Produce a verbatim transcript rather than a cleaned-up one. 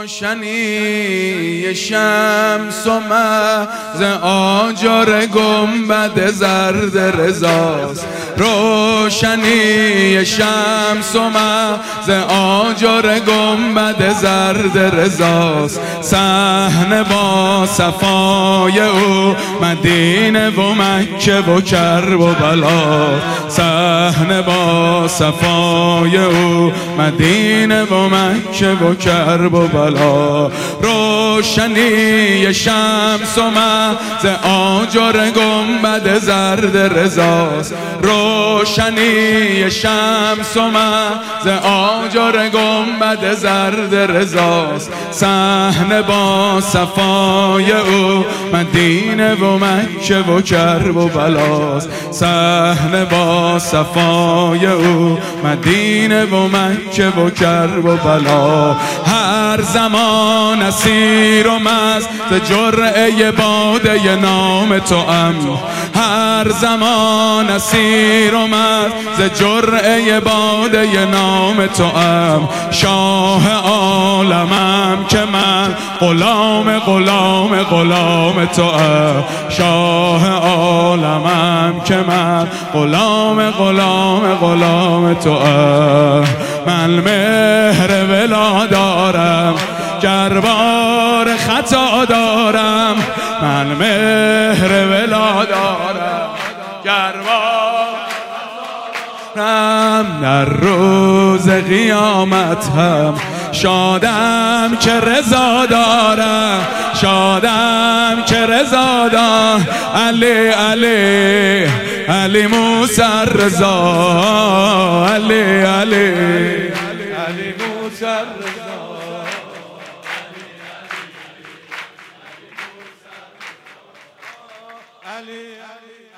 روشنی شمس و محض آجر گنبد زرد رضاست. روشنی شمس و محض آجر گنبد زرد رضاست. صحن با صفای او مدینه و مکه و کرب و بلا. صحن با صفای او مدینه و مکه و کرب و بلا. روشنی شمس و محض آجر گنبد زرد رضاست. روشنی شمس و محض آجر گنبد زرد رضاست. صحن با صفای او مدینه و مکه و کرب و بلاست. صحن با صفای او مدینه و مکه و کرب و بلا. هر زمان اسیر و مست جرعه باده نام توام. هر زمان اسیر و مست جرعه باده نام توام. شاه عالمم که من غلام غلام غلام توام. شاه عالمم که من غلام غلام غلام توام. من مهر ولا دارم گربار خطا دارم. من مهر ولا دارم گربار در روز قیامت هم شادم که رضا دارم. شادم که رضا دارم. علی علی علی موسی رضا. علی علی علی موسی رضا. علی